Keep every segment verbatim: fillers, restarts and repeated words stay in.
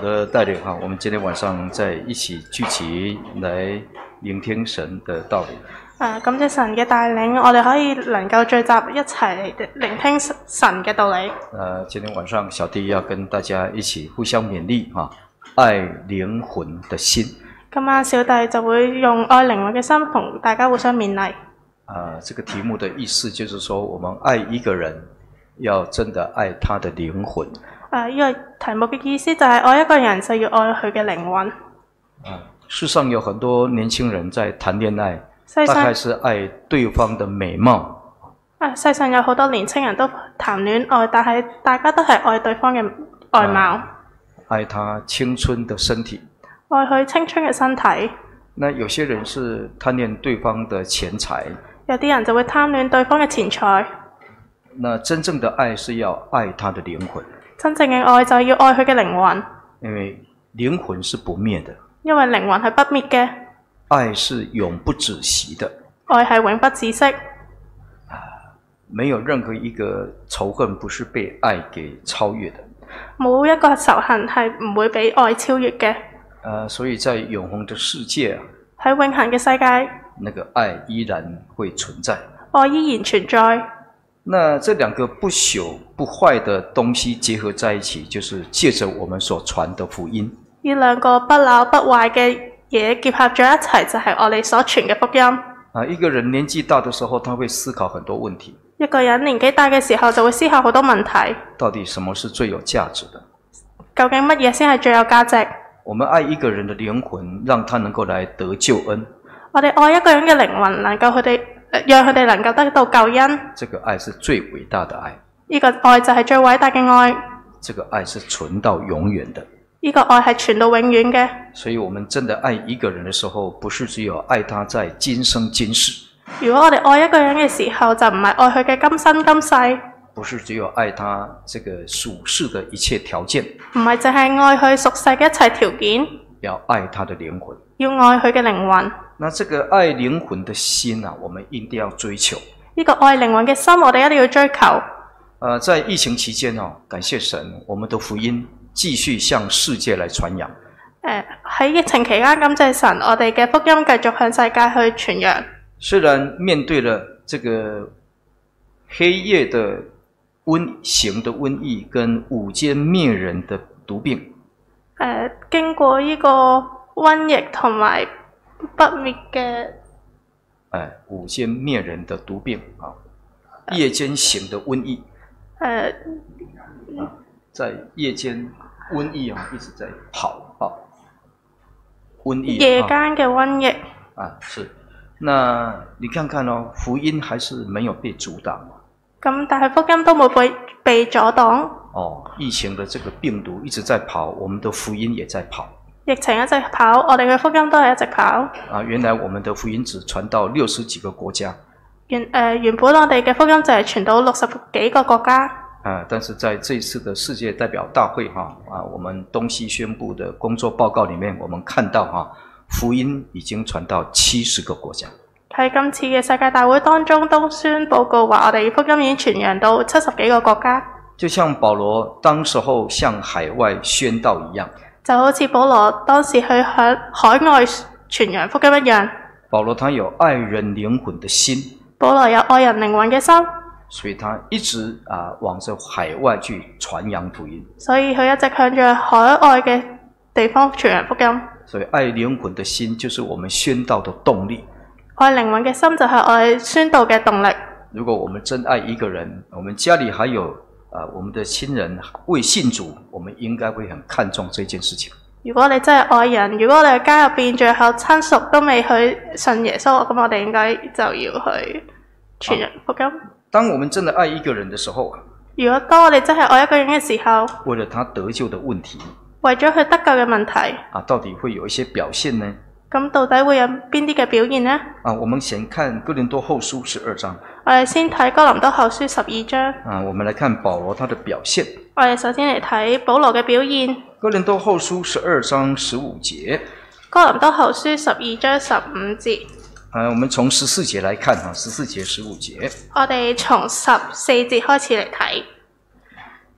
的帶領哈，我們今天晚上再一起聚集來聆聽神的道理。 誒，感謝神嘅帶領，我哋可以能夠聚集一齊嚟聆聽神嘅道理。 誒，今天晚上小弟要跟大家一起互相勉勵哈，愛靈魂的心。今晚小弟就會用愛靈魂嘅心同大家互相勉勵。 啊，這個題目的意思就是說，我們愛一個人，要真的愛他的靈魂。 啊，呢個題目嘅意思就係愛一個人就要愛佢嘅靈魂。 啊，世上有很多年輕人在談戀愛，大概是愛對方的美貌。 啊，世上有好多年輕人都談戀愛，但係大家都係愛對方嘅外貌。啊， 愛他青春的身體。 愛佢青春嘅身體。 那有些人是貪戀對方的錢財。 有啲人就會貪戀對方嘅錢財。 那真正的愛是要愛他的靈魂。 真正嘅愛就係要愛佢嘅靈魂。 因為靈魂是不滅的。 因為靈魂係不滅嘅。 愛是永不止息的。 愛係永不止息。 啊，沒有任何一個仇恨不是被愛給超越的。冇一個仇恨係唔會俾愛超越嘅。 呃，所以在永恆的世界啊， 喺永恆嘅世界， 那個愛依然會存在， 愛依然存在。 那這兩個不朽不壞的東西結合在一起，就是借着我們所傳的福音。 呢兩個不朽不壞嘅嘢結合咗一齊，就係我哋所傳嘅福音。 啊，一個人年紀大的時候，他會思考很多問題。 一個人年紀大嘅時候，就會思考好多問題。 到底什麼是最有價值的？ 究竟乜嘢先係最有價值？ 我們愛一個人的靈魂，讓他能夠來得救恩。 我哋愛一個人嘅靈魂，能夠佢哋，讓佢哋能夠得到救恩。 這個愛是最偉大的愛。 呢個愛就係最偉大嘅愛。 這個愛是存到永遠的。 呢個愛係存到永遠嘅。 所以我們真的愛一個人的時候，不是只有愛他在今生今世。 如果我哋愛一個人嘅時候，就唔係愛佢嘅今生今世。 不是只有愛他這個屬世的一切條件， 唔係淨係愛佢屬世嘅一切條件， 要愛他的靈魂， 要愛佢嘅靈魂。 那這個愛靈魂的心啊，我們一定要追求。 呢個愛靈魂嘅心，我哋一定要追求。 呃，在疫情期間哦，感謝神，我們的福音繼續向世界來傳揚。 誒，喺疫情期間，感謝神，我哋嘅福音繼續向世界去傳揚。雖然面對了這個黑夜的瘟型的瘟疫跟午間滅人的毒病， 誒、呃，經過呢個瘟疫同埋不滅嘅， 誒，午間滅人的毒病啊，夜間型的瘟疫，誒、呃啊，在夜間瘟疫啊一直在跑啊，瘟疫夜間嘅瘟疫啊，啊是，那你看看哦，福音還是沒有被阻擋。 咁但係福音都冇被被阻擋。 哦，疫情的這個病毒一直在跑，我們的福音也在跑。 疫情一直跑，我哋嘅福音都係一直跑。 啊，原來我們的福音只傳到六十幾個國家。 原誒、呃、原本我哋嘅福音就係傳到六十幾個國家。 啊，但是在這一次的世界代表大會哈啊，我們東西宣布的工作報告裡面，我們看到哈，福音已經傳到七十個國家。 喺今次嘅世界大會當中，都宣報告話，我哋福音已經傳揚到七十幾個國家。 就像保羅當時候向海外宣道一樣， 就好似保羅當時去向海外傳揚福音一樣。 保羅他有愛人靈魂的心， 保羅有愛人靈魂嘅心， 所以他一直啊往着海外去傳揚福音。 所以佢一直向着海外嘅地方傳揚福音。 所以愛靈魂的心就是我們宣道的動力。 愛靈魂嘅心就係我哋宣道嘅動力。 如果我們真愛一個人，我們家裏還有啊、呃、我們的親人未信主，我們應該會很看重這件事情。 如果你真係愛人，如果你嘅家入邊最後親屬都未去信耶穌，咁我哋應該就要去傳揚福音。 當我們真的愛一個人的時候， 如果當我哋真係愛一個人嘅時候， 為了他得救的問題， 為咗佢得救嘅問題， 啊，到底會有一些表現呢？ 咁到底會有邊啲嘅表現呢？ 啊，我們先看哥林多後書十二章。 我哋先睇哥林多後書十二章。 啊，我們來看保羅他的表現。 我哋首先嚟睇保羅嘅表現。 哥林多後書十二章十五節。 哥林多後書十二章十五節。 啊，我們從十四節來看啊，十四節、十五節。 我哋從十四節開始嚟睇。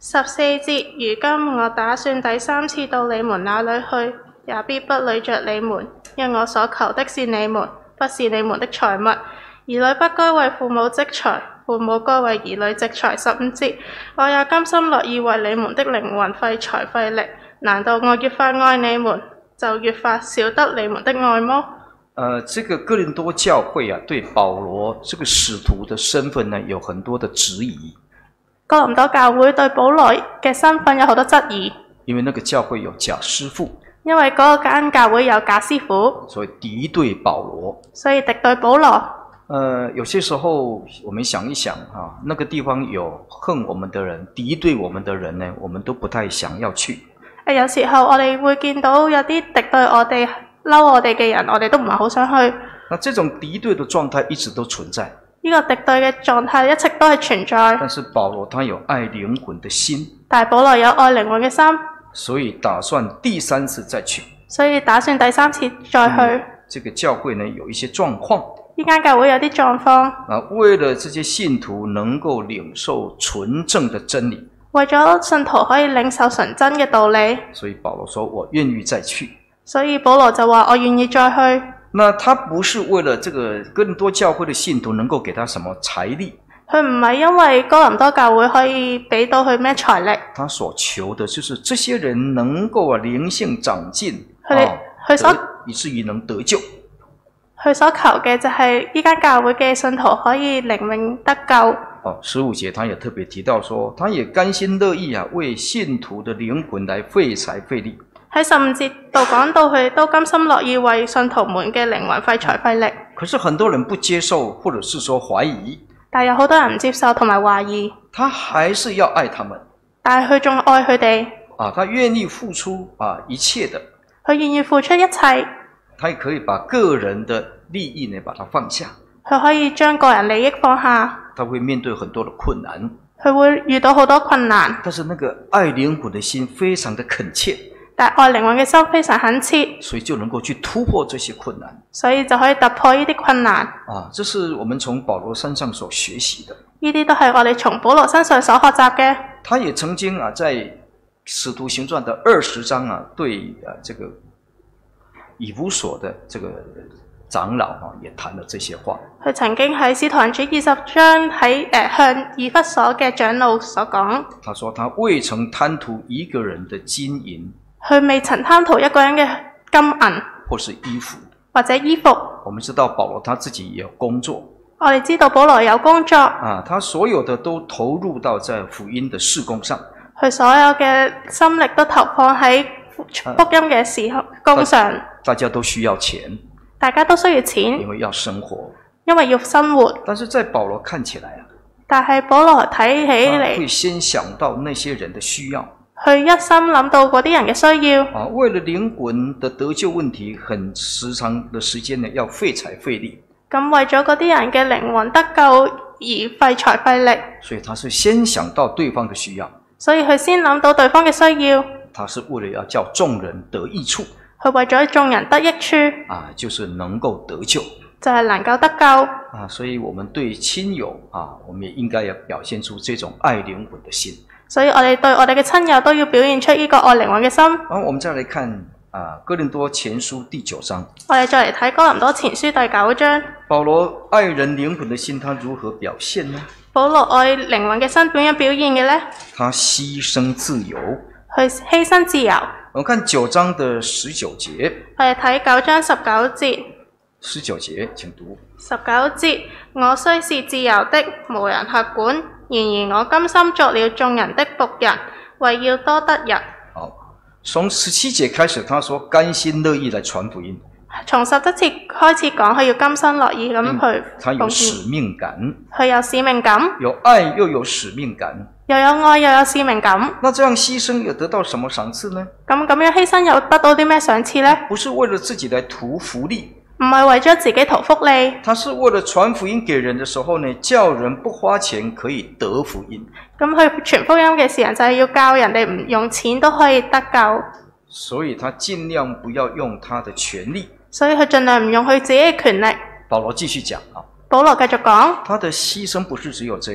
十四節，如今我打算第三次到你們那裏去，也必不累着你們，因我所求的是你們，不是你們的財物。兒女不該為父母積財，父母該為兒女積財。十五節，我也甘心樂意為你們的靈魂費財費力。難道我越發愛你們，就越發少得你們的愛麼？ 呃，這個哥林多教會啊，對保羅這個使徒的身份呢，有很多的質疑。 哥林多教會對保羅嘅身份有好多質疑。 因為那個教會有假師傅。 因為嗰間教會有假師傅， 所以敵對保羅。 所以敵對保羅。 呃，有些時候我們想一想啊，那個地方有恨我們的人、敵對我們的人呢，我們都不太想要去。 誒，有時候我哋會見到有啲敵對我哋、嬲我哋嘅人，我哋都唔係好想去。 那這種敵對的狀態一直都存在。 呢個敵對嘅狀態一直都係存在。 但是保羅他有愛靈魂的心。 但係保羅有愛靈魂嘅心。 所以打算第三次再去。 所以打算第三次再去。 嗯，這個教會呢有一些狀況。 呢間教會有啲狀況。 啊，為了這些信徒能夠領受純正的真理。 為咗信徒可以領受純真嘅道理。 所以保羅說我願意再去。 所以保羅就話我願意再去。 那他不是為了這個哥林多教會的信徒能夠給他什麼財力。 佢唔係因為哥林多教會可以俾到佢咩財力。他所求的就是這些人能夠啊靈性長進。 佢哋佢所以至於能得救。 佢所求嘅就係呢間教會嘅信徒可以靈命得救。 哦，十五節他也特別提到說，他也甘心樂意啊，為信徒的靈魂來費財費力。 喺十五節度講到佢都甘心樂意為信徒們嘅靈魂費財費力。 可是很多人不接受，或者是說懷疑。 但有好多人唔接受同埋懷疑。 他還是要愛他們。 但係佢仲愛佢哋。 啊，他願意付出啊一切的。 佢願意付出一切。 他也可以把個人的利益呢，把它放下。 佢可以將個人利益放下。 他會面對很多的困難。 佢會遇到好多困難。 但是那個愛靈魂的心非常的懇切。 但愛靈魂嘅心非常懇切。 所以就能夠去突破這些困難。 所以就可以突破呢啲困難。 啊，這是我們從保羅身上所學習的。 呢啲都係我哋從保羅身上所學習嘅。 他也曾經啊，在使徒行傳的二十章啊，對啊這個以弗所的這個長老啊，也談了這些話。 佢曾經喺使徒行傳二十章喺誒、呃、向以弗所嘅長老所講。 他說他未曾貪圖一個人的金銀。 佢未曾貪圖一個人嘅金銀， 或是衣服， 或者衣服。 我們知道保羅他自己也有工作。 我哋知道保羅有工作。 啊，他所有的都投入到在福音的事工上。 佢所有嘅心力都投放喺福音嘅事工上。啊， 大家都需要錢。 大家都需要錢。 因為要生活。 因為要生活。 但是在保羅看起來啊， 但係保羅睇起嚟， 會先想到那些人的需要。 佢一心諗到嗰啲人嘅需要。 啊，為了靈魂的得救問題，很時長的時間呢，要費財費力。 咁為咗嗰啲人嘅靈魂得救而費財費力。所以他是先想到對方的需要。 所以佢先諗到對方嘅需要。 他是為了要叫眾人得益處。 佢為咗眾人得益處。 啊，就是能夠得救。 就係能夠得救。 啊，所以我們對親友啊，我們也應該要表現出這種愛靈魂的心。 所以我哋對我哋嘅親友都要表現出呢個愛靈魂嘅心。 好，我們再來看啊，哥林多前書第九章。 我哋再嚟睇哥林多前書第九章。 保羅愛人靈魂的心，他如何表現呢？ 保羅愛靈魂嘅心點樣表現嘅呢？ 他犧牲自由。 去犧牲自由。 我們看九章的十九節。 我哋睇九章十九節。 十九節，請讀。 十九節，我雖是自由的，無人轄管。然而我甘心作了眾人的僕人，為要多得人。 好，從十七節開始，他說甘心樂意來傳福音。 從十七節開始講，佢要甘心樂意咁去、嗯。 他有使命感。 佢有使命感。 有愛又有使命感。 又有愛又有使命感。 那這樣犧牲又得到什麼賞賜呢？ 咁咁樣犧牲又得到啲咩賞賜呢？ 不是為了自己來圖福利。 唔係為咗自己圖福利， 他是為了傳福音給人的時候呢，叫人不花錢可以得福音。 咁佢傳福音嘅時候就係要教人哋唔用錢都可以得救。 所以他盡量不要用他的權力。 所以佢盡量唔用佢自己嘅權力。 保羅繼續講啊。 保羅繼續講， 他的犧牲不是只有這樣。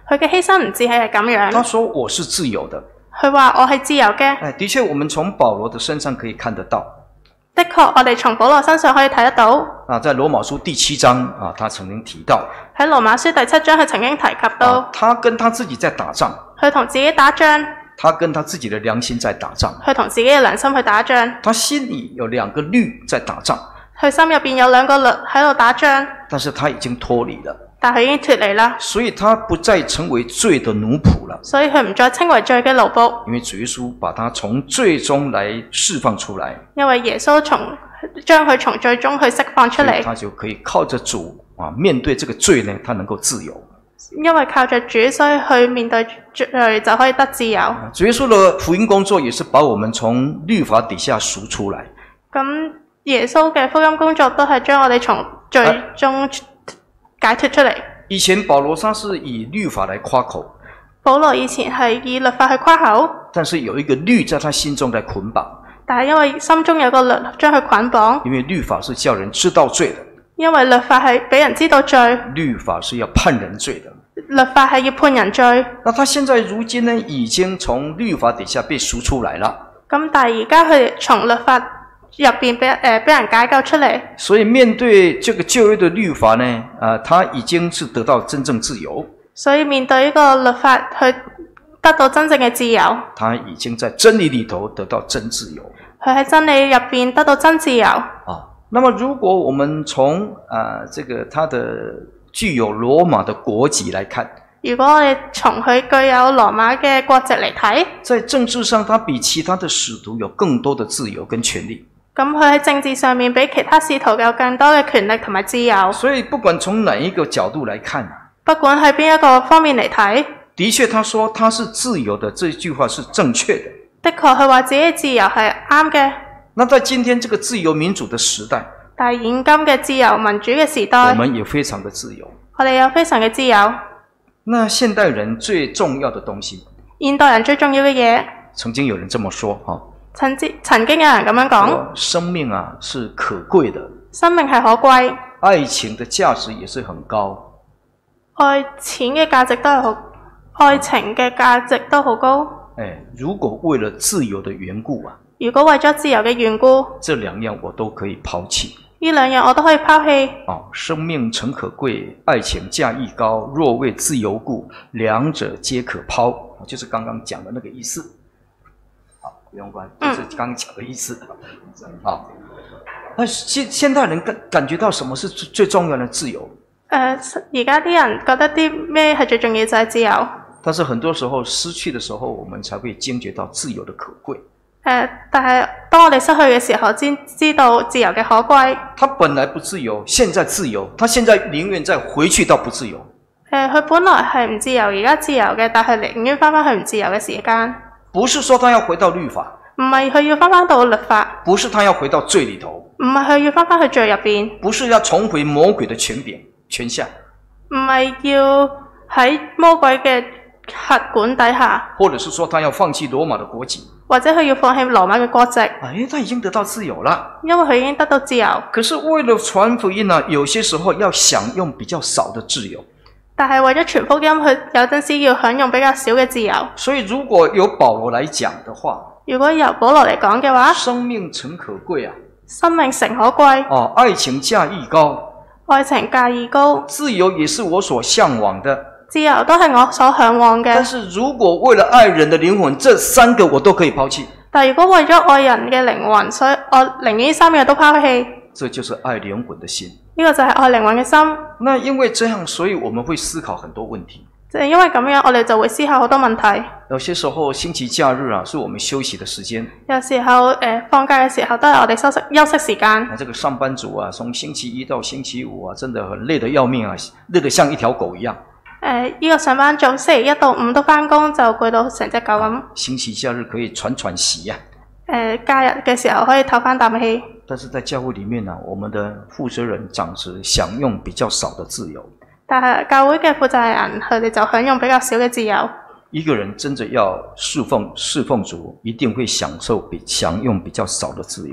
佢嘅犧牲唔止係咁樣。 他說我是自由的。 佢話我係自由嘅。 哎，的確，我們從保羅的身上可以看得到。 的確，我哋從保羅身上可以睇得到。 啊，在羅馬書第七章啊，他曾經提到。 喺羅馬書第七章，佢曾經提及到。 啊，他跟他自己在打仗。 佢同自己打仗。 他跟他自己的良心在打仗。 佢同自己嘅良心去打仗。 他心裏有兩個律在打仗。 佢心入邊有兩個律喺度打仗。 但是他已經脫離了。 但佢已經脫離啦。所以他不再成為罪的奴僕了。 所以佢唔再稱為罪嘅奴僕。 因為主耶穌把他從罪中來釋放出來。 因為耶穌從將佢從罪中去釋放出嚟。 他就可以靠着主啊，面對這個罪呢，他能夠自由。 因為靠着主，所以去面對罪就可以得自由。 主耶穌的福音工作也是把我們從律法底下贖出來。 咁耶穌嘅福音工作都係將我哋從罪中解脫出嚟。 以前保羅他是以律法來誇口。 保羅以前係以律法去誇口。 但是有一個律在他心中來捆綁。 但係因為心中有個律將佢捆綁。 因為律法是叫人知道罪的。 因為律法係俾人知道罪。 律法是要判人罪的。 律法係要判人罪。 那他現在如今呢，已經從律法底下被贖出來了。 咁但係而家佢從律法入邊俾誒俾人解救出嚟。 所以面對這個舊約的律法呢，啊、呃，他已經是得到真正自由。 所以面對呢個律法，去得到真正嘅自由。 他已經在真理裏頭得到真自由。 佢喺真理入邊得到真自由。 啊，那麼如果我們從啊、呃、這個他的具有羅馬的國籍來看， 如果我哋從佢具有羅馬嘅國籍嚟睇， 在政治上，他比其他的使徒有更多的自由跟權利。 咁佢喺政治上面比其他使徒有更多嘅權力同埋自由。 所以不管從哪一個角度來看， 不管喺邊一個方面嚟睇， 的確他說他是自由的，這句話是正確的。 的確佢話自己自由係啱嘅。 那在今天這個自由民主的時代， 但係現今嘅自由民主嘅時代， 我們也非常的自由。 我哋有非常嘅自由。 那現代人最重要的東西， 現代人最重要嘅嘢， 曾經有人這麼說哈。 曾經曾經有人咁樣講， 生命啊是可貴的， 生命係可貴， 愛情的價值也是很高， 愛錢嘅價值都係好，愛情嘅價值都好高。 哎，如果為了自由的緣故啊， 如果為咗自由嘅緣故， 這兩樣我都可以拋棄。 呢兩樣我都可以拋棄。 哦，生命誠可貴，愛情價亦高。若為自由故，兩者皆可拋。就是剛剛講的那個意思。好，不用關，就是剛剛講的意思。好、嗯，那現現代人感感覺到什麼是最最重要的自由？ 誒，而家啲人覺得啲咩係最重要就係自由。 但是很多時候失去的時候，我們才會驚覺到自由的可貴。 誒，但係當我哋失去嘅時候，先知道自由嘅可貴。 他本來不自由，現在自由，他現在寧願再回去到不自由。 誒，佢本來係唔自由，而家自由嘅，但係寧願翻返去唔自由嘅時間。 不是說他要回到律法， 唔係佢要翻返到律法。 不是他要回到罪裏頭， 唔係佢要翻返去罪入邊。 不是要重回魔鬼的權柄權下， 唔係要喺魔鬼嘅轄管底下， 或者是說他要放棄羅馬的國籍。 或者佢要放棄羅馬嘅國籍， 哎，他已經得到自由了， 因為佢已經得到自由。 可是為了傳福音呢，有些時候要享用比較少的自由。 但係為咗傳福音，佢有陣時要享用比較少嘅自由。 所以如果由保羅來講的話， 如果由保羅嚟講嘅話， 生命誠可貴啊， 生命誠可貴。 哦，愛情價亦高， 愛情價亦高， 自由也是我所向往的。 自由都係我所向往嘅。 但是如果為了愛人的靈魂，這三個我都可以拋棄。 但如果為咗愛人嘅靈魂，所以我寧願三樣都拋棄。 這就是愛靈魂的心。 呢個就係愛靈魂嘅心。 那因為這樣，所以我們會思考很多問題。 就係因為咁樣，我哋就會思考好多問題。 有些時候星期假日啊，是我們休息的時間。有時候誒、呃，放假嘅時候都係我哋休息休息時間。 那這個上班族啊，從星期一到星期五啊，真的很累得要命啊，累得像一條狗一樣。 誒、呃，呢、這個上班族星期一到五都返工，就攰到成隻狗咁、啊。 星期假日可以喘喘息呀、 啊。誒、呃，假日嘅時候可以唞返啖氣。 但是在教會裏面呢、啊，我們的負責人長子享用比較少的自由。 但係教會嘅負責人，佢哋就享用比較少嘅自由。 一個人真的要侍奉侍奉主，一定會享受比享用比較少的自由。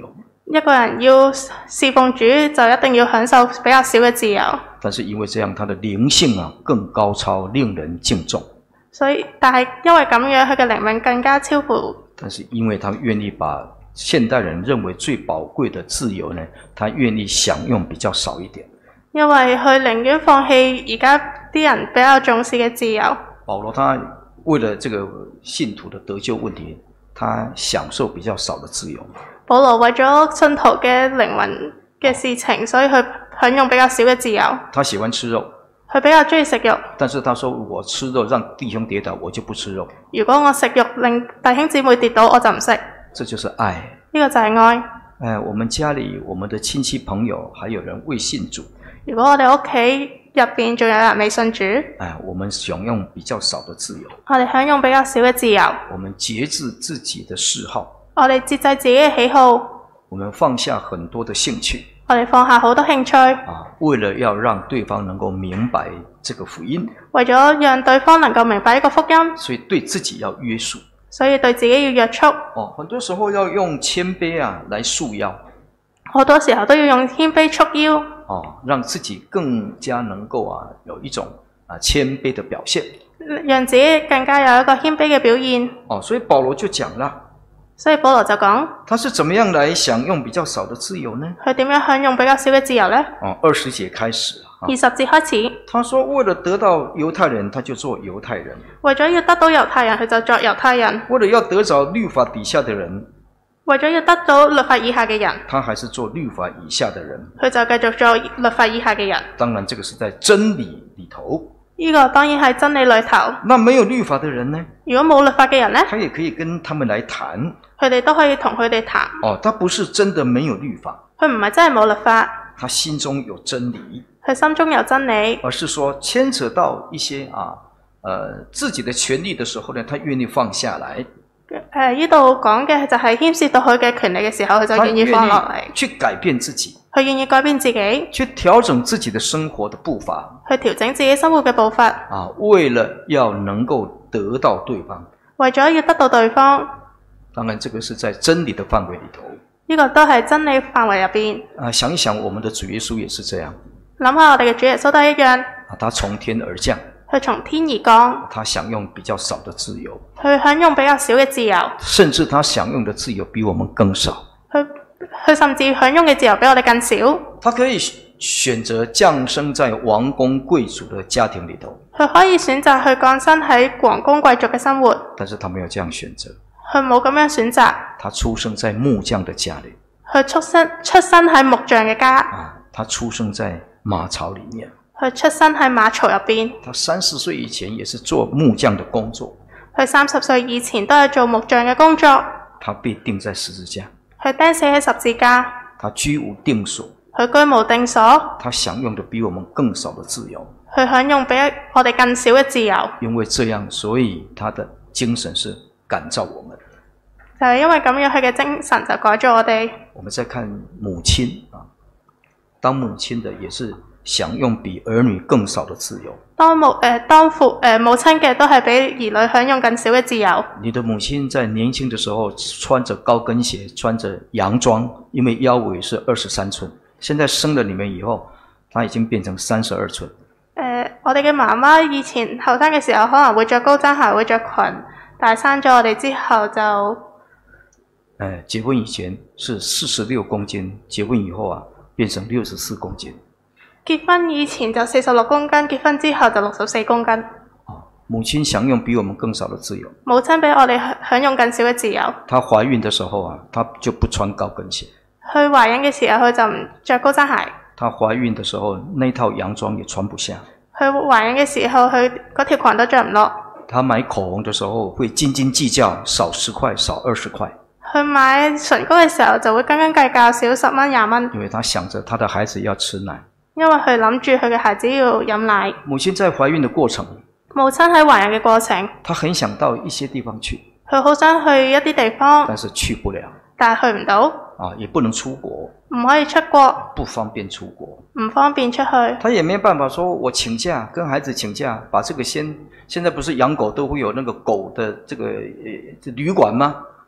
一個人要侍奉主，就一定要享受比較少嘅自由。 但是因為這樣，他的靈性啊更高超，令人敬重。 所以，但係因為咁樣，佢嘅靈命更加超乎。但是因為他願意把現代人認為最寶貴的自由呢，他願意享用比較少一點。 因為佢寧願放棄而家啲人比較重視嘅自由。 保羅他為了這個信徒的得救問題，他享受比較少的自由。 保羅為咗信徒嘅靈魂嘅事情，所以佢享用比較少嘅自由。 他喜歡吃肉。 佢比較中意食肉， 但是他說我吃肉讓弟兄跌倒，我就不吃肉。 如果我食肉令弟兄姊妹跌倒，我就唔食。 這就是愛。 呢個就係愛。 哎，我們家裏我們的親戚朋友還有人未信主。 如果我哋屋企入邊仲有人未信主， 哎，我們享用比較少的自由。 我哋享用比較少嘅自由。 我們節制自己的嗜好。 我哋節制自己嘅喜好。 我們放下很多的興趣。 我哋放下好多興趣， 啊，為了要讓對方能夠明白這個福音， 為咗讓對方能夠明白呢個福音， 所以對自己要約束， 所以對自己要約束。 哦，很多時候要用謙卑啊來束腰， 好多時候都要用謙卑束腰， 哦，讓自己更加能夠啊有一種啊謙卑的表現， 讓自己更加有一個謙卑嘅表現。 哦，所以保羅就講啦。 所以保羅就講， 他是怎麼樣來享用比較少的自由呢？ 佢點樣享用比較少嘅自由呢？ 哦，二十節開始。 二十節開始。 他說為了得到猶太人，他就做猶太人。 為咗要得到猶太人，佢就作猶太人。 為了要得着律法底下的人， 為咗要得到律法以下嘅人， 他還是做律法以下的人。 佢就繼續做律法以下嘅人。 當然，這個是在真理裏頭。 呢個當然係真理裏頭。 那沒有律法的人呢？ 如果冇律法嘅人呢？ 他也可以跟他們來談。 佢哋都可以同佢哋談。 哦，他不是真的沒有律法。 佢唔係真係冇律法。 他心中有真理。 佢心中有真理。 而是說牽扯到一些啊，呃，自己的權利的時候呢，他願意放下來。 誒，呢度講嘅就係牽涉到佢嘅權利嘅時候，佢就願意放落嚟。 去改變自己。 佢願意改變自己。去調整自己的生活的步伐。 去調整自己生活嘅步伐。 啊，為了要能夠得到對方。 為咗要得到對方。 當然，這個是在真理的範圍裏頭。 呢個都係真理範圍入邊。 啊，想一想，我們的主耶穌也是這樣。 諗下我哋嘅主耶穌都一樣。 啊，他從天而降。 佢從天而降。 他享用比較少的自由。 佢享用比較少嘅自由。 甚至他享用的自由比我們更少。 佢佢甚至享用嘅自由比我哋更少。 他可以選擇降生在王公貴族的家庭裏頭。 佢可以選擇去降生喺王公貴族嘅生活。 但是他沒有這樣選擇。 佢冇咁樣選擇。 他出生在木匠的家裏。 佢出生出生喺木匠嘅家。 啊，他出生在馬槽裏面。 佢出生喺馬槽入邊。 他三十歲以前也是做木匠的工作。 佢三十歲以前都係做木匠嘅工作。 他被釘在十字架。 佢釘死喺十字架。 他居無定所。 佢居無定所。 他享用的比我們更少的自由。 佢享用比我哋更少嘅自由。 因為這樣，所以他的精神是感召我們。 就係因為咁樣，佢嘅精神就改咗我哋。 我們再看母親啊，當母親的也是享用比兒女更少的自由。 當母誒、呃、當父誒、呃、母親嘅都係比兒女享用更少嘅自由。 你的母親在年輕的時候穿着高跟鞋，穿着洋裝，因為腰圍是二十三寸。現在生了你們以後，她已經變成三十二寸。 誒、呃，我哋嘅媽媽以前後生嘅時候可能會着高踭鞋，會着裙，但係生咗我哋之後就誒、 呃，結婚以前是四十六公斤，結婚以後啊變成六十四公斤。 結婚以前就四十六公斤，結婚之後就六十四公斤。 哦，母親享用比我們更少的自由。 母親比我哋享用更少嘅自由。 她懷孕的時候啊，她就不穿高跟鞋。 佢懷孕嘅時候，佢就唔着高踭鞋。 她懷孕的時候，那套洋裝也穿不下。 佢懷孕嘅時候，佢嗰條裙都着唔落。 她買口紅的時候會斤斤計較，少十塊，少二十塊。 佢買唇膏嘅時候就會斤斤計較，少十蚊廿蚊。 因為她想着她的孩子要吃奶。 因為佢諗住佢嘅孩子要飲奶。 母親在懷孕的過程， 母親喺懷孕嘅過程， 她很想到一些地方去。 佢好想去一啲地方， 但是去不了。 但係去唔到。 啊，也不能出國。 唔可以出國。 不方便出國。 唔方便出去。 他也沒辦法說我請假，跟孩子請假，把這個先，現在不是養狗都會有那個狗的這個呃旅館嗎？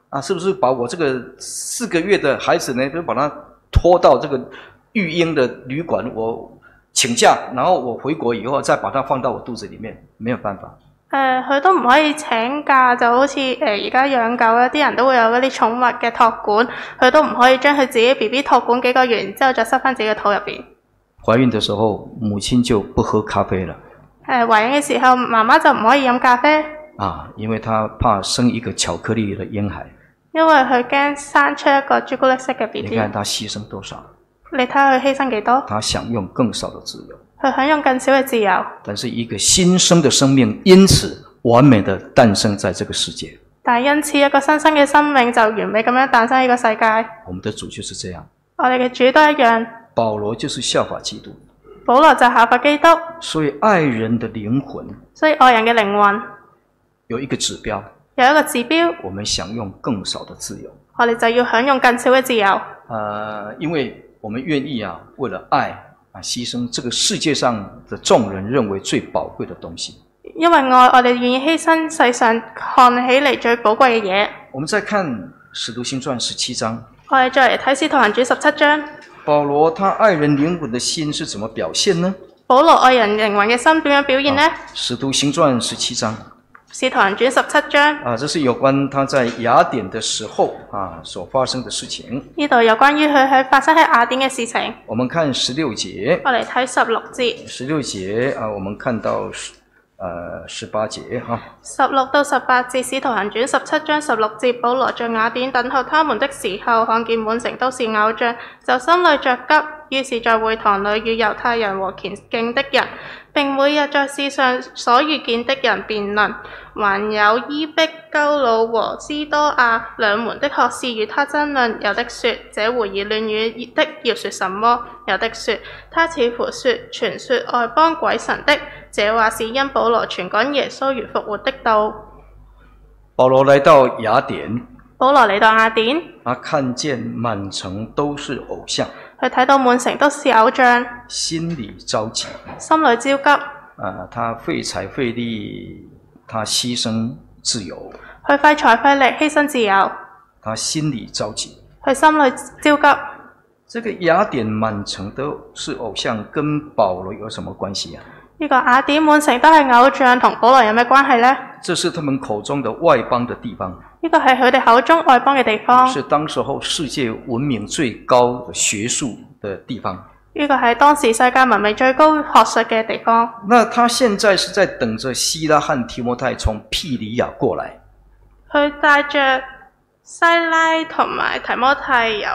啊，是不是把我这个四个月的孩子呢，就把他拖到这个育婴的旅馆，我請假，然後我回國以後再把它放到我肚子裡面，沒有辦法。 誒，佢、呃、都唔可以請假，就好似誒而家養狗咧，啲人都會有嗰啲寵物嘅託管，佢都唔可以將佢自己 B B 託管幾個月，然之後再塞翻自己嘅肚入邊。懷孕嘅時候，母親就不喝咖啡了。誒、 呃，懷孕嘅時候，媽媽就唔可以飲咖啡。 啊，因為她怕生一個巧克力嘅嬰孩。 因為佢驚生出一個朱古力色嘅 B B。 你看他犧牲多少？ 你睇下佢犧牲幾多？ 他享用更少的自由。 佢享用更少嘅自由。 但是一個新生的生命因此完美的誕生在這個世界。 但係因此一個新生嘅生命就完美咁樣誕生喺呢個世界。 我們的主就是這樣。 我哋嘅主都一樣。 保羅就是效法基督。 保羅就效法基督。 所以愛人的靈魂。 所以愛人嘅靈魂有一個指標。 有一個指標。 我們享用更少的自由。 我哋就要享用更少嘅自由。 呃，因為我們願意啊，為了愛啊，犧牲這個世界上的眾人認為最寶貴的東西。 因為愛，我哋願意犧牲世上看起嚟最寶貴嘅嘢。 我們再看《使徒行傳》十七章。 我哋再嚟睇《使徒行傳》十七章。 保羅他愛人靈魂的心是怎麼表現呢？ 保羅愛人靈魂嘅心點樣表現呢？《 使徒行傳》十七章。 使徒行傳十七章啊，這是有關他在雅典的時候啊所發生的事情。 呢度有關於佢喺發生喺雅典嘅事情。 我們看十六節。 我嚟睇十六節。 十六節啊，我們看到呃十八節哈。十六到十八節，使徒行傳十七章十六節，保羅在雅典等候他們的時候，看見滿城都是偶像，就心裏着急，於是在會堂裏與猶太人和虔敬的人，並每日在世上所遇見的人辯論。還有伊壁鳩魯和斯多亞兩門的學士與他爭論，有的說這胡言亂語的要說什麼，有的說他似乎說傳說外邦鬼神的，這話是因保羅傳講耶穌如復活的道。 保羅來到雅典。 保羅嚟到雅典。 他看見滿城都是偶像。 佢睇到滿城都是偶像。 心裏着急。 心裏焦急。 啊，他費財費力。他犧牲自由， 佢費財費力犧牲自由。 他心裏着急， 佢心裏焦急。 這個雅典滿城都是偶像，跟保羅有什麼關係啊？ 呢個雅典滿城都係偶像，同保羅有咩關係呢？ 這是他們口中的外邦的地方。 呢個係佢哋口中外邦嘅地方。 是當時候世界文明最高的學術的地方。 呢個係當時世界文明最高學術嘅地方。 那他現在是在等着西拉和提摩太從庇里亞過來。 佢帶着西拉同埋提摩太由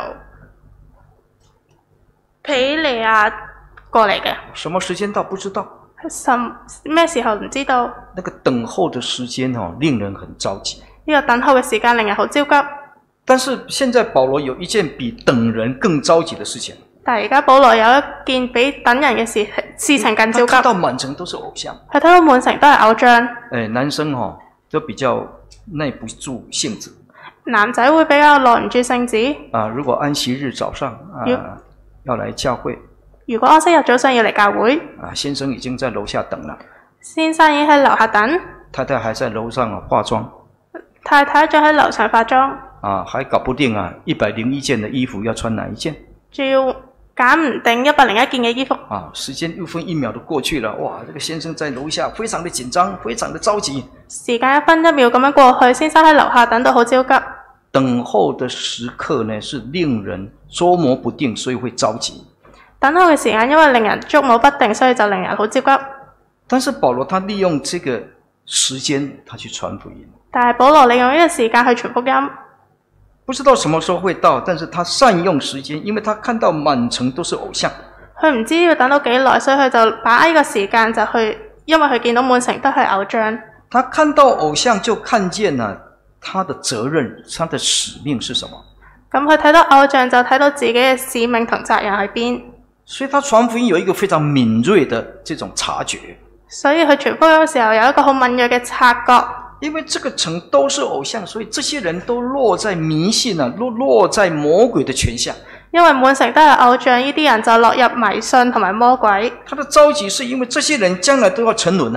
庇里亞過嚟嘅。 什麼時間到不知道。 什咩時候唔知道。 那個等候的時間哦，令人很着急。 呢個等候嘅時間令人好焦急。 但是現在保羅有一件比等人更着急的事情。 但係而家保羅有一件比等人嘅事事情更焦急。 他看到滿城都是偶像。 佢睇到滿城都係偶像。 誒，男生哦都比較耐不住性子。 男仔會比較耐唔住性子。 啊，如果安息日早上啊要來教會。 如果安息日早上要嚟教會。 啊，先生已經在樓下等了。 先生已經喺樓下等。太太還在樓上化妝。 太太仲喺樓上化妝。 啊，還搞不定啊，一百零一件的衣服要穿哪一件？仲要揀唔定一百零一件嘅衣服。 啊，時間一分一秒都過去了，哇！這個先生在樓下非常的緊張，非常的着急。 時間一分一秒咁樣過去，先生喺樓下等到好焦急。 等候的時刻呢，是令人捉摸不定，所以會着急。 等候嘅時間因為令人捉摸不定，所以就令人好焦急。 但是保羅他利用這個時間，他去傳福音。 但係保羅利用呢個時間去傳福音。 不知道什麼時候會到，但是他善用時間，因為他看到滿城都是偶像。 佢唔知要等到幾耐，所以佢就把握呢個時間就去，因為佢見到滿城都係偶像。 他看到偶像就看見了他的責任，他的使命是什麼？ 咁佢睇到偶像就睇到自己嘅使命同責任喺邊。 所以他傳福音有一個非常敏銳的這種察覺。 所以佢傳福音嘅時候有一個好敏銳嘅察覺。 因為這個城都是偶像，所以這些人都落在迷信啊，落落在魔鬼的權下。 因為滿城都係偶像，呢啲人就落入迷信同埋魔鬼。 他的着急是因為這些人將來都要沉淪啊。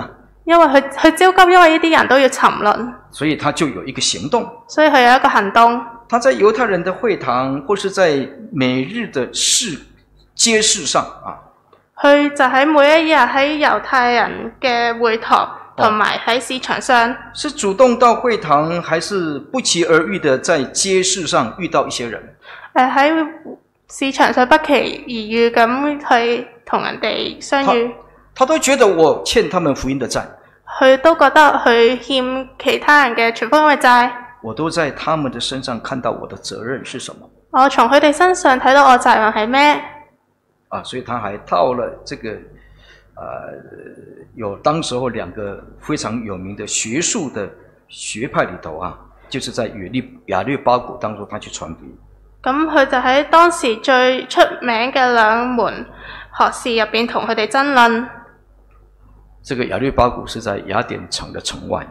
因為佢佢焦急，因為呢啲人都要沉淪， 所以他就有一個行動。 所以佢有一個行動。 他在猶太人的會堂，或是在每日的市街市上啊， 佢就喺每一日喺猶太人嘅會堂同埋喺市場上。哦， 是主動到會堂，還是不期而遇的在街市上遇到一些人？ 誒喺市場上不期而遇咁去同人哋相遇。 他，他都覺得我欠他們福音的債。 佢都覺得佢欠其他人嘅傳福音嘅債。 我都在他們的身上看到我的責任是什麼。 我從佢哋身上睇到我責任係咩？ 啊，所以他還到了這個，呃，有當時候兩個非常有名的學術的學派裏頭啊，就是在亞律亞律巴古當中，他去傳福音。 咁佢就喺當時最出名嘅兩門學士入邊同佢哋爭論。 這個亞律巴古是在雅典城的城外。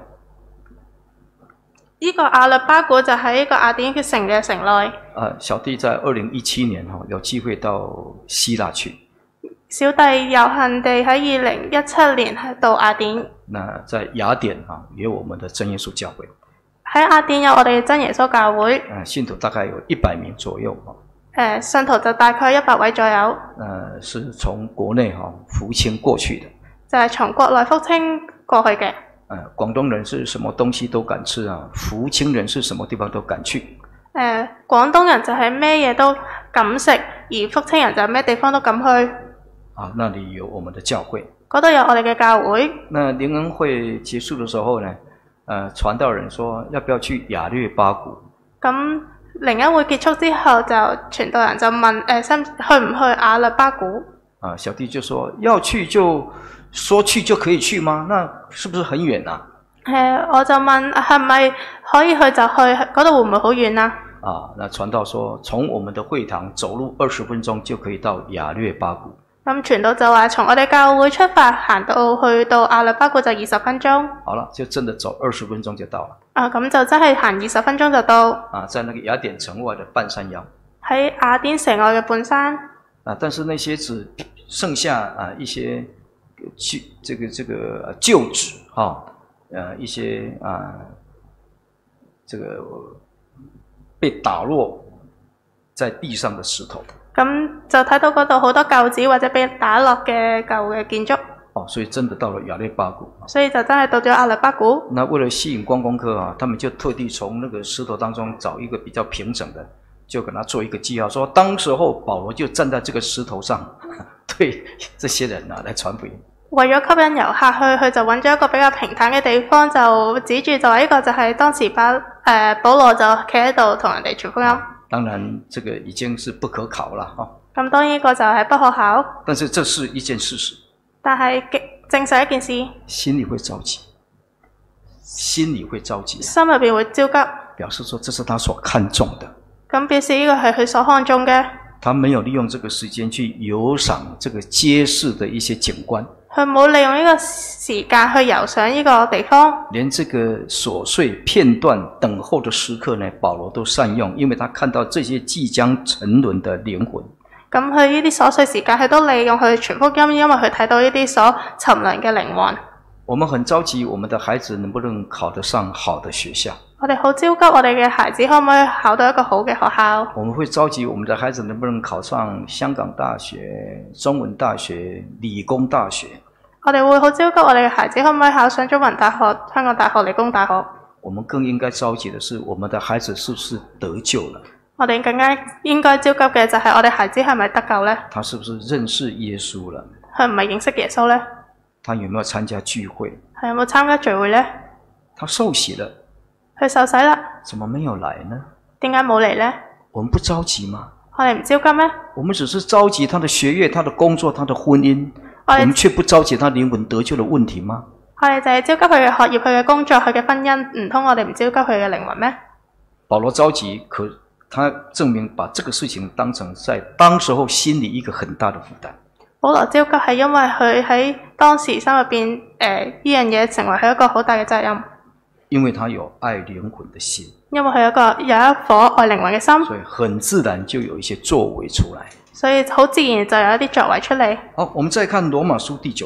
呢個亞律巴古就喺呢個雅典嘅城嘅城內。 啊，小弟在二零一七年哈有機會到希臘去。 小弟有幸地喺二零一七年係到雅典。 那在雅典啊，也有我們的真耶穌教會。 喺雅典有我哋嘅真耶穌教會。 啊，信徒大概有一百名左右。 誒，信徒就大概一百位左右。 呃，是從國內哈福清過去的。 就係從國內福清過去嘅。 呃，廣東人是什麼東西都敢吃啊，福清人是什麼地方都敢去。誒、 呃，廣東人就係咩嘢都敢食，而福清人就咩地方都敢去。 啊，那裡有我們的教會。 嗰度有我哋嘅教會。 那靈恩會結束的時候呢，呃，傳道人說要不要去亞略巴古？ 咁靈恩會結束之後，就傳道人就問誒，去唔去亞略巴古？ 啊，小弟就說要去就。說去就可以去嗎？那是不是很遠啊？ 誒，我就問係咪可以去就去？嗰度會唔會好遠啊？ 啊，那傳道說從我們的會堂走路二十分鐘就可以到亞略巴古。 咁傳道就話從我哋教會出發行到去到亞略巴古就二十分鐘。 好了，就真的走二十分鐘就到了。 啊，咁就真係行二十分鐘就到。啊， 在那個雅典城外的半山腰。 喺雅典城外嘅半山。 啊，但是那些只剩下啊一些。舊這個這個舊址啊，呃一些啊，這個被打落在地上的石頭。咁就睇到嗰度好多舊址或者被打落嘅舊嘅建築。 哦，所以真的到了亞略巴古。 所以就真係到咗亞略巴古。 那為了吸引觀光客啊，他們就特地從那個石頭當中找一個比較平整的，就給他做一個記號，說當時候保羅就站在這個石頭上，對這些人啊來傳福音。 為咗吸引遊客去，佢就揾咗一個比較平坦嘅地方，就指住就話呢個就係當時把誒、呃、保羅就企喺度同人哋傳福音。 當然，這個已經是不可考了哈。 咁當然呢個就係不可考。 但是這是一件事實。 但係證實一件事。 心裡會着急，心裡會着急。 心入邊會焦急。 表示說這是他所看重的。 咁表示呢個係佢所看重嘅。 他沒有利用這個時間去遊賞這個街市的一些景觀。 佢冇利用呢個時間去遊賞呢個地方， 連這個瑣碎片段等候的時刻呢，保羅都善用，因為他看到這些即將沉淪的靈魂。 咁佢呢啲瑣碎時間，佢都利用去傳福音，因為佢睇到呢啲所沉淪嘅靈魂。 我們很着急，我們的孩子能不能考得上好的學校？ 我哋好焦急，我哋嘅孩子可唔可以考到一個好嘅學校？ 我們會着急，我們的孩子能不能考上香港大學、中文大學、理工大學？ 我哋會好焦急，我哋嘅孩子可唔可以考上中文大學、香港大學、理工大學？ 我們更應該着急的是，我們的孩子是不是得救了？ 我哋更加應該焦急嘅就係我哋孩子係咪得救呢？ 他是不是認識耶穌了？ 佢唔係認識耶穌呢？ 他有沒有參加聚會？ 係有冇參加聚會呢？ 他受洗了？ 佢受洗啦？ 怎麼沒有來呢？ 點解冇嚟呢？ 我們不着急嗎？ 我哋唔焦急咩？ 我們只是着急他的學業、他的工作、他的婚姻，我們卻不着急他靈魂得救的問題嗎？ 我哋就係焦急佢嘅學業、佢嘅工作、佢嘅婚姻，唔通我哋唔焦急佢嘅靈魂咩？ 保羅着急，可他證明把這個事情當成在當時候心裡一個很大的負擔。 保羅焦急係因為佢喺當時心入邊，誒呢樣嘢成為佢一個好大嘅責任。 因為他有愛靈魂的心。 因為佢有一個有一顆愛靈魂嘅心。 所以很自然就有一些作為出來。 所以好自然就有一啲作為出嚟。 好，我們再看羅馬書第九章。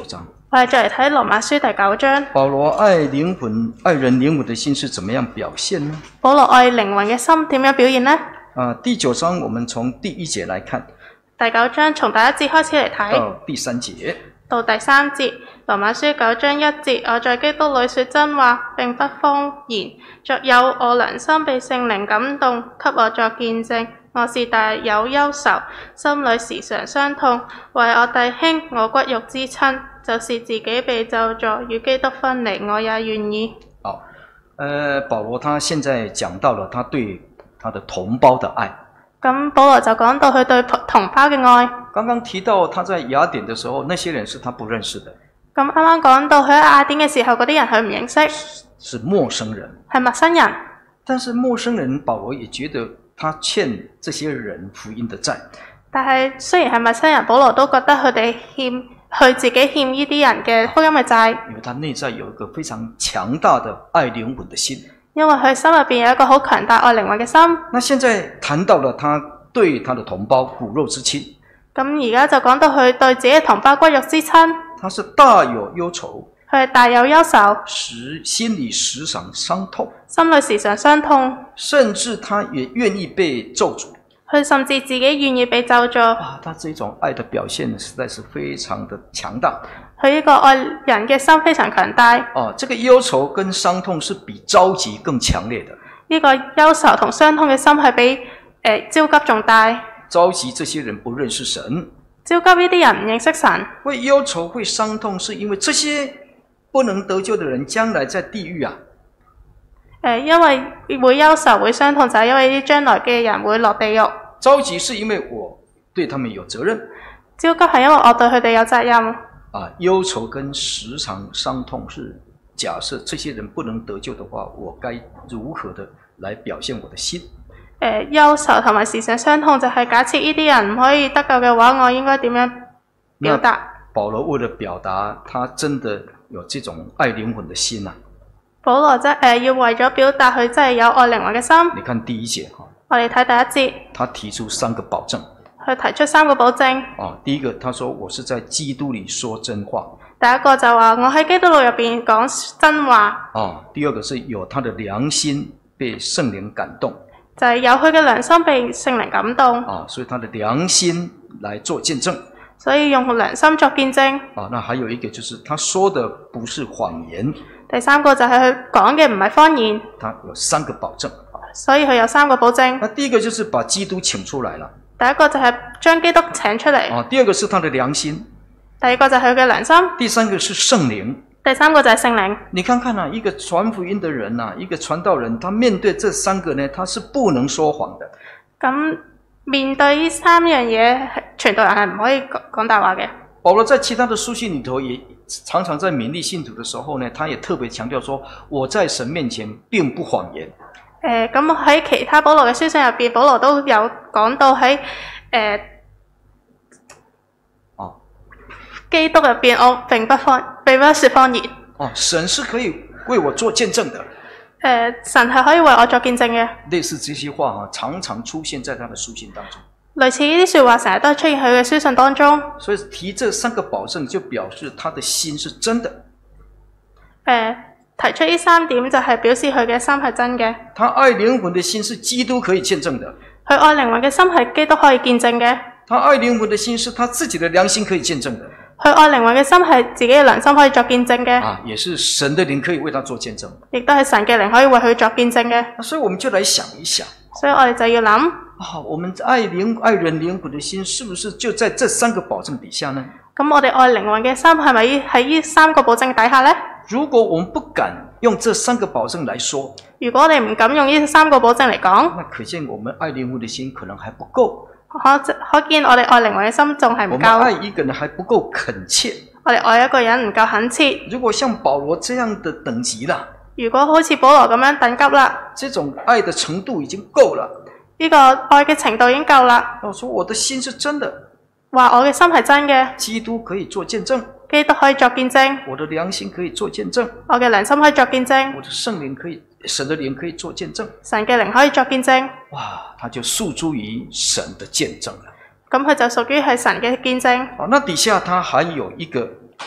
我哋再嚟睇羅馬書第九章。 保羅愛靈魂、愛人靈魂的心是怎麼樣表現呢？ 保羅愛靈魂嘅心點樣表現呢？ 啊，第九章我們從第一節來看。 第九章從第一節開始嚟睇。 到第三節。 到第三節，羅馬書九章一節，我在基督裏說真話，並不謊言。昨有我良心被聖靈感動，給我作見證。我是大有憂愁，心裏時常傷痛，為我弟兄，我骨肉之親，就是自己被咒詛，與基督分離，我也願意。 好，呃，保羅他現在講到了他對他的同胞的愛。 咁保羅就講到佢對同胞嘅愛。 剛剛提到他在雅典的時候，那些人是他不認識的。 咁啱啱講到佢喺雅典嘅時候，嗰啲人佢唔認識， 是陌生人， 係陌生人。 但是陌生人，保羅也覺得他欠這些人福音的債。 但係雖然係陌生人，保羅都覺得佢哋欠佢自己欠呢啲人嘅福音嘅債。 因為他內在有一個非常強大的愛靈魂的心。 因為佢心入邊有一個好強大愛靈魂嘅心。 那現在談到了他對他的同胞骨肉之親。 咁而家就講到佢對自己嘅同胞骨肉之親。 他是大有憂愁。 佢係大有憂愁。 時心裏時常傷痛。 心裏時常傷痛。甚至他也願意被咒詛。 佢甚至自己願意被咒詛。 啊，他這種愛的表現實在是非常的強大。 佢呢個愛人嘅心非常強大。 哦、啊，這個憂愁跟傷痛是比着急更強烈的。 呢個憂愁同傷痛嘅心係比誒、呃、焦急仲大。 着急這些人不認識神。 焦急呢啲人唔認識神。 會憂愁會傷痛，是因為這些不能得救的人將來在地獄啊。誒、 呃，因為會憂愁會傷痛，就係因為啲將來嘅人會落地獄。 着急是因為我對他們有責任。 焦急係因為我對佢哋有責任。 啊，憂愁跟時常傷痛是假設這些人不能得救的話，我該如何的來表現我的心？誒、 呃，憂愁同埋時常傷痛就係假設呢啲人唔可以得救嘅話，我應該點樣表達？ 保羅為了表達他真的有這種愛靈魂的心啊， 保羅真誒、呃、要為咗表達佢真係有愛靈魂嘅心。 你看第一節哈， 我哋睇第一節， 他提出三個保證。 佢提出三個保證。 哦，第一個，他說我是在基督裏說真話。 第一個就話我喺基督裏入邊講真話。 哦，第二個是有他的良心被聖靈感動。 就係有佢嘅良心被聖靈感動。 啊，所以他的良心來做見證。 所以用良心作見證。 啊，那還有一個就是他說的不是謊言。 第三個就係佢講嘅唔係謊言。 他有三個保證。 所以佢有三個保證。 那第一個就是把基督請出來了。 第一個就係將基督請出嚟。 哦，第二個是他的良心。 第二個就係佢嘅良心。第三個是聖靈。 第三個就係聖靈。你看看啊，一個傳福音的人啊，一個傳道人，他面對這三個呢，他是不能說謊的。 咁面對呢三樣嘢，傳道人係唔可以講講大話嘅。 保羅在其他的書信裏頭，也常常在勉勵信徒的時候呢，他也特別強調說，我在神面前並不謊言。 誒、呃，咁喺其他保羅嘅書信入邊，保羅都有講到喺誒、呃哦、 基督入邊，我並不謊，並不說謊言。 哦，神是可以為我做見證的。誒、 呃，神係可以為我作見證嘅。 類似這些話啊，常常出現在他的書信當中。 類似呢啲說話，成日都出現喺佢嘅書信當中。 所以提這三個保證，就表示他的心是真的。誒、 呃。提出呢三點就係表示佢嘅心係真嘅。 他愛靈魂的心是基督可以見證的。 佢愛靈魂嘅心係基督可以見證嘅。 他愛靈魂的心是他自己的良心可以見證的。 佢愛靈魂嘅心係自己嘅良心可以作見證嘅。 啊，也是神的靈可以為他做見證。 亦都係神嘅靈可以為佢作見證嘅。 所以我們就來想一想。 所以我哋就要諗。 啊，我們愛靈愛人靈魂的心，是不是就在這三個保證底下呢？ 咁我哋愛靈魂嘅心係咪喺呢三個保證底下呢？ 如果我們不敢用這三個保證來說， 如果我哋唔敢用呢三個保證嚟講， 那可見我們愛靈魂的心可能還不夠。 可可見我哋愛靈魂嘅心仲係唔夠。 我們愛一個人還不夠懇切。 我哋愛一個人唔夠懇切。 如果像保羅這樣的等級啦， 如果好似保羅咁樣等級啦， 這種愛的程度已經夠了。 呢個愛嘅程度已經夠啦。 我說我的心是真的， 話我嘅心係真嘅。 基督可以做見證。 基督可以作見證， 我的良心可以做見證， 我嘅良心可以作見證， 我的聖靈可以，神的靈可以做見證， 神嘅靈可以作見證。 哇，他就訴諸於神的見證了。 咁佢就屬於係神嘅見證。 好，那底下他還有一個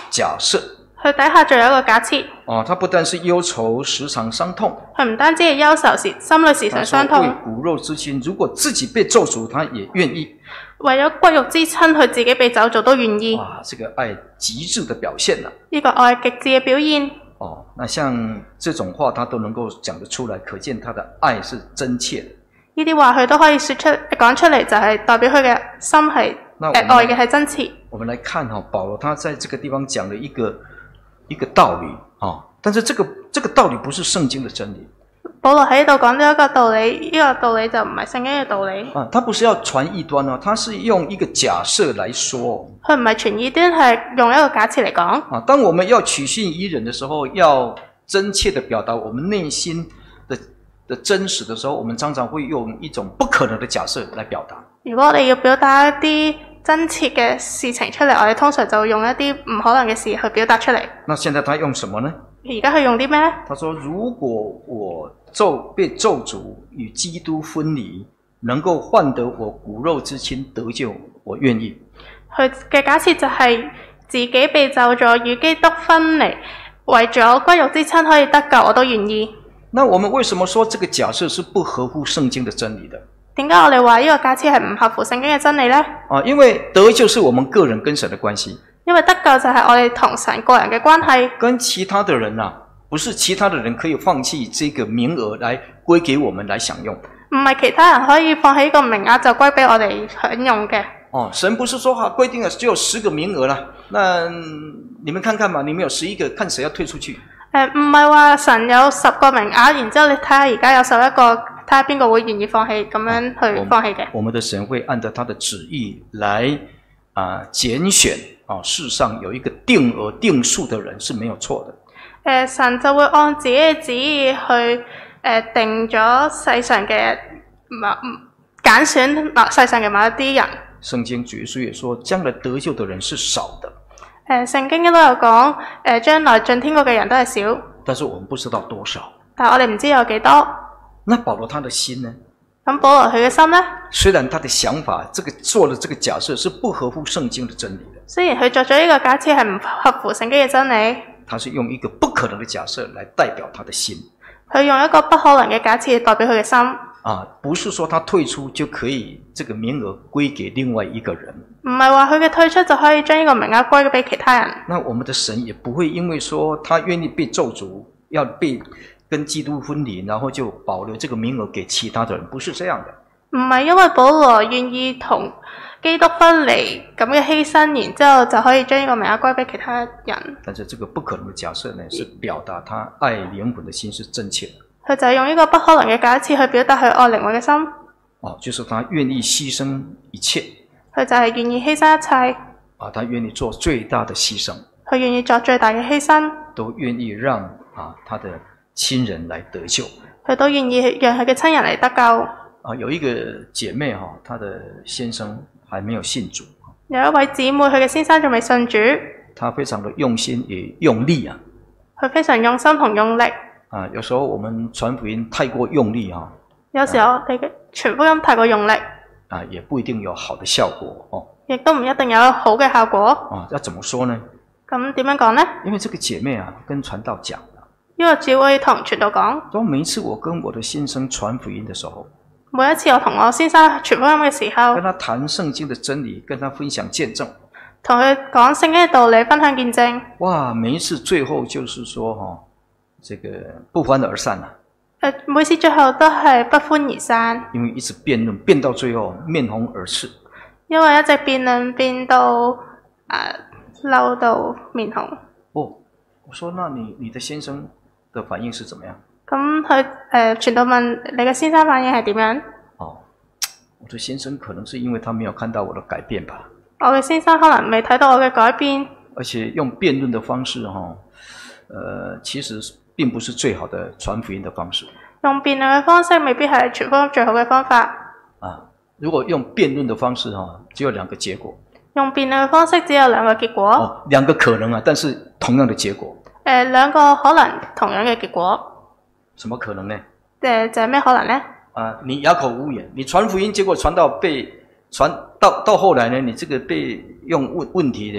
假設。 佢底下仲有一個假設。 哦，他不但是憂愁時常傷痛， 佢唔單止係憂愁時，心裏時常傷痛。 為骨肉之親，如果自己被咒詛，他也願意。 為咗骨肉之親，佢自己被咒詛都願意。 哇，這個愛極致的表現啦！ 呢個愛極致嘅表現。 哦，那像這種話，他都能夠講得出來，可見他的愛是真切的。呢啲話佢都可以說出講出嚟，就係代表佢嘅心係誒愛嘅係真切。 我們來看哈，保羅他在這個地方講了一個一個道理啊，但是這個這個道理不是聖經的真理。 保羅喺度講咗一個道理，呢、這個道理就唔係聖經嘅道理。 啊，他不是要傳異端啊，他是用一個假設來說。 佢唔係傳異端，係用一個假設嚟講。 啊，當我們要取信於人的時候，要真切地表達我們內心的的真實的時候，我們常常會用一種不可能的假設來表達。如果我哋要表達一啲真切嘅事情出嚟，我哋通常就用一啲唔可能嘅事去表達出嚟。 那現在他用什麼呢？ 而家佢用啲咩呢？ 他說：如果我咒被咒詛與基督分離，能夠換得我骨肉之親得救，我願意。 佢嘅假設就係自己被咒詛與基督分離，為咗骨肉之親可以得救，我都願意。 那我們為什麼說這個假設是不合乎聖經的真理的？ 點解我哋話呢個假設係唔合乎聖經嘅真理呢？ 啊，因為得救是我們個人跟神的關係。 因為得救就係我哋同神個人嘅關係， 跟其他的人啊，不是其他的人可以放棄這個名額來歸給我們來享用。 唔係其他人可以放棄呢個名額就歸俾我哋享用嘅。 哦，神不是說哈規定了只有十個名額啦，那你們看看嘛，你們有十一個，看誰要退出去。 誒，唔係話神有十個名額，然之後你睇下而家有十一個，睇下邊個會願意放棄咁樣去放棄嘅。 我們的神會按照他的旨意來啊揀選。啊，世上有一個定額定數的人是沒有錯的。誒、 呃，神就會按自己嘅旨意去誒、呃、定咗世上嘅某揀選某世上嘅某一啲人。聖經主耶穌也說，將來得救的人是少的。誒、 呃，聖經都有講，誒、呃，將來進天國嘅人都係少。 但是我們不知道多少。 但係我哋唔知有幾多。 那保羅他的心呢？ 咁保羅佢嘅心呢？ 雖然他的想法，這個做了這個假設是不合乎聖經的真理的。 雖然佢作咗呢個假設係唔合乎聖經嘅真理， 他是用一個不可能的假設來代表他的心。 佢用一個不可能嘅假設代表佢嘅心。 啊，不是說他退出就可以這個名額歸給另外一個人。 唔係話佢嘅退出就可以將呢個名額歸俾其他人。 那我們的神也不會因為說他願意被咒詛，要被跟基督分離，然後就保留這個名額給其他的人，不是這樣的。 唔係因為保羅願意同基督分離咁嘅犧牲，然之後就可以將呢個名額歸俾其他人。但是這個不可能的假設呢，是表達他愛靈魂的心是真切的。佢就係用呢個不可能嘅假設去表達佢愛靈魂嘅心。哦，就是他願意犧牲一切。佢就係願意犧牲一切。啊，他願意做最大的犧牲。佢願意做最大嘅犧牲。都願意讓啊他的親人來得救。佢都願意讓佢嘅親人嚟得救。啊，有一個姐妹哈，她的先生還沒有信主。有一位姊妹，佢嘅先生仲未信主。她非常的用心也用力啊。佢非常用心同用力。啊，有時候我們傳福音太過用力啊。有時候你嘅傳福音太過用力。啊，也不一定有好的效果哦。亦都唔一定有好嘅效果。啊，要怎麼說呢？咁點樣講呢？因為這個姐妹啊，跟傳道講。呢個姊妹同傳道講。當每一次我跟我的先生傳福音的時候。每一次我同我先生傳福音嘅時候，跟他談聖經的真理，跟他分享見證，同佢講聖經嘅道理，分享見證。哇！每一次最後就是說，哈，這個不歡而散啦。誒，每次最後都係不歡而散。因為一直辯論，辯到最後面紅耳赤。因為一直辯論，辯到誒嬲到面紅。哦，我說，那你你的先生的反應是怎麼樣？咁佢誒傳道問你嘅先生反應係點樣？哦，我的先生可能是因為他沒有看到我的改變吧。我嘅先生可能未睇到我嘅改變。而且用辯論的方式，哈，呃，其實並不是最好的傳福音的方式。用辯論嘅方式未必係傳福音最好嘅方法。啊，如果用辯論的方式，哈，只有兩個結果。用辯論嘅方式只有兩個結果。哦，兩個可能啊，但是同樣的結果。誒，兩個可能同樣嘅結果。什麼可能呢？誒，就係咩可能呢？啊，你啞口無言，你傳福音，結果傳到被傳到到後來呢，你這個被用問問題呢，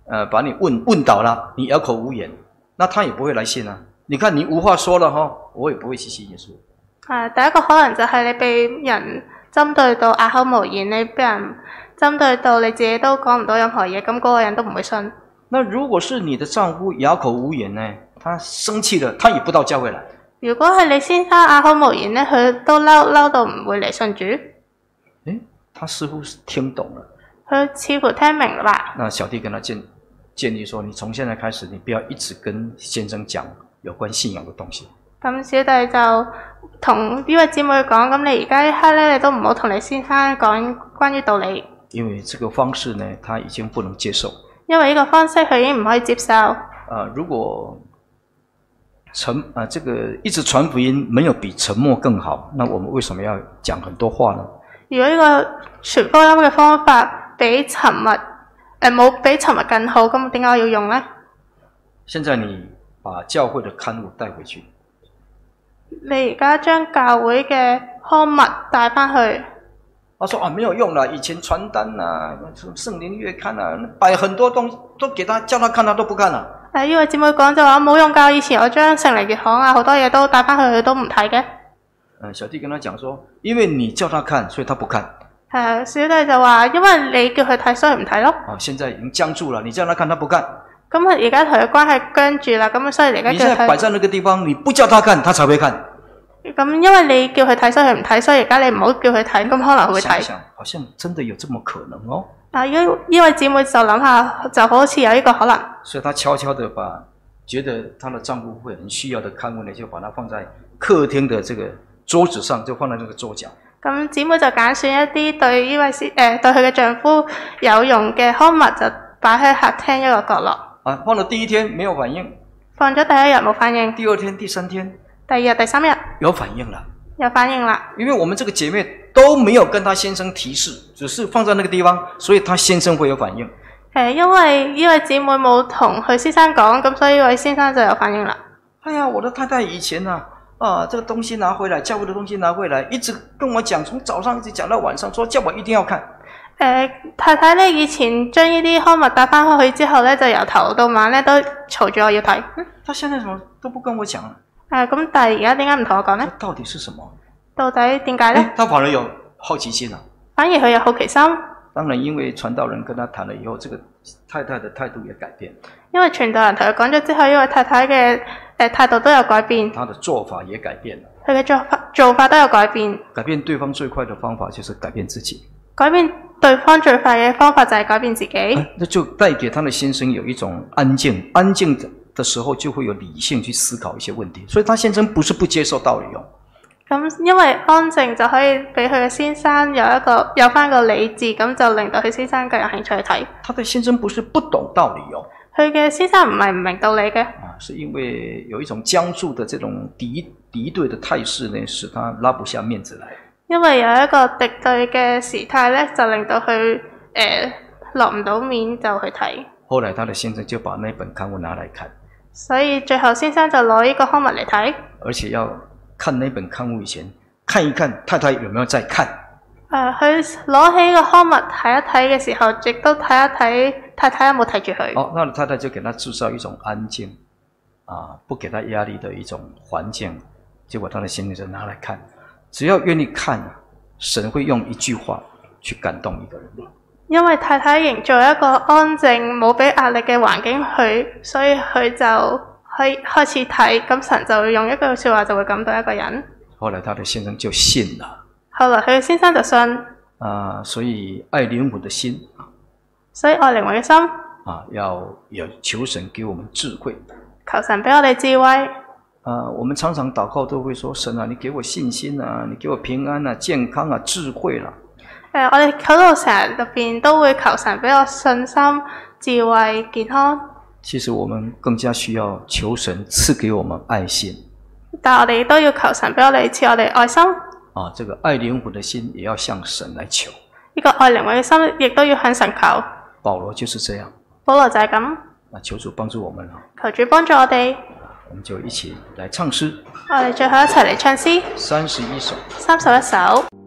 呃把你问问倒了，你哑口无言，那他也不會來信啊。你看你無話說了哈，我也不會去信耶穌。 啊，第一個可能就係你被人針對到啞口無言，你被人針對到你自己都講唔到任何嘢，咁嗰個人都唔會信。那如果是你的丈夫啞口無言呢？他生氣了，他也不到教會來。 如果係你先生啞口無言呢，佢都嬲嬲到唔會嚟信主。 誒，他似乎是聽懂了。 佢似乎聽明啦。 那小弟跟他建建議說，你從現在開始，你不要一直跟先生講有關信仰的東西。 咁小弟就同呢位姊妹講，咁你而家一刻咧，你都唔好同你先生講關於道理。 因為這個方式呢，他已經不能接受。 因為呢個方式佢已經唔可以接受。啊、 呃，如果沉啊，這個一直傳福音，沒有比沉默更好，那我們為什麼要講很多話呢？如果呢個傳福音嘅方法比沉默誒冇比沉默更好，咁點解我要用呢？現在你把教會的刊物帶回去。你而家將教會嘅刊物帶返去。他說啊，沒有用啦，以前傳單啊，聖靈月刊啊，擺很多東西都給他叫他看，他都不看啦。誒，呢位姊妹講就話冇用㗎，以前我將聖靈月刊啊好多嘢都帶返去，佢都唔睇嘅。誒，小弟跟他講說，因為你叫他看，所以他不看。誒，小弟就話因為你叫佢睇，所以唔睇咯。啊，現在已經僵住了，你叫他看，他不看。咁佢而家同佢關係僵住啦，咁所以而家叫佢睇。你現在擺在那個地方，你不叫他看，他才會看。咁因為你叫佢睇，所以佢唔睇，所以而家你唔好叫佢睇，咁可能佢會睇。想想，好像真的有這麼可能哦。啊，呢位姊妹就諗下，就好似有呢個可能。所以她悄悄地把覺得她的丈夫會很需要的刊物呢，就把它放在客廳的這個桌子上，就放在那個桌角。咁姊妹就揀選一啲對呢位誒、呃、對佢嘅丈夫有用嘅刊物，就擺喺客廳一個角落。啊，放了第一天沒有反應。放咗第一日冇反應。第二天、第三天。第二日、第三日有反應了，有反應了。因為我們這個姐妹都沒有跟她先生提示，只是放在那個地方，所以她先生會有反應。誒，因為呢位姊妹冇同佢先生講，咁所以呢位先生就有反應啦。哎呀，我的太太以前啊，啊，這個東西拿回來，教會的東西拿回來，一直跟我講，從早上一直講到晚上，說叫我一定要看。誒，太太呢以前將呢啲刊物帶返去之後呢，就由頭到晚呢都嘈住我要睇。嗯，他現在怎麼都不跟我講了？誒，咁但係而家點解唔同我講呢？到底是什麼？到底點解呢？他反而有好奇心啊！反而佢有好奇心。當然，因為傳道人跟他談了以後，這個太太的態度也改變。因為傳道人同佢講咗之後，因為太太嘅誒態度都有改變。他的做法也改變了。佢嘅做法做法都有改變。改變對方最快的方法就是改變自己。改變對方最快嘅方法就係改變自己。誒，那就帶給他的先生有一種安靜，安靜的。的時候就會有理性去思考一些問題，所以他先生不是不接受道理哦。咁因為安靜就可以俾佢嘅先生有一個有翻個理智，咁就令到佢先生更有興趣去睇。他的先生不是不懂道理哦，佢嘅先生唔係唔明道理嘅。啊，是因為有一種僵住的這種敵敵對的態勢呢，使他拉不下面子來。因為有一個敵對嘅時態呢，就令到佢誒落唔到面就去睇。後來他的先生就把那本刊物拿來看。所以最後先生就攞呢個刊物嚟睇，而且要看那本刊物以前，看一看太太有沒有在看。誒、呃，佢攞起個刊物睇一睇嘅時候，亦都睇一睇太太有冇睇住佢。哦，那太太就給他製造一種安靜，啊，不給他壓力的一種環境。結果他的先生就拿來看，只要願意看，神會用一句話去感動一個人。因為太太營造一個安靜冇俾壓力嘅環境佢，所以佢就開開始睇，咁神就會用一句說話就會感動一個人。後來他的先生就信了。後來佢嘅先生就信。啊，所以愛靈魂的心。所以愛靈魂嘅心。啊，要有求神給我們智慧。求神俾我哋智慧。啊，我們常常禱告都會說：神啊，你給我信心啊，你給我平安啊，健康啊，智慧啦、啊。誒、呃，我哋喺度成日入邊都會求神俾我信心、智慧、健康。其實我們更加需要求神賜給我們愛心。但係我哋都要求神俾我哋賜我哋愛心。啊，這個愛靈魂的心也要向神來求。呢個愛靈魂嘅心亦都要向神求。保羅就是這樣。保羅就係咁。啊，求主幫助我們啦。求主幫助我哋。我們就一起來唱詩。我哋最後一齊嚟唱詩。三十一首。三十一首。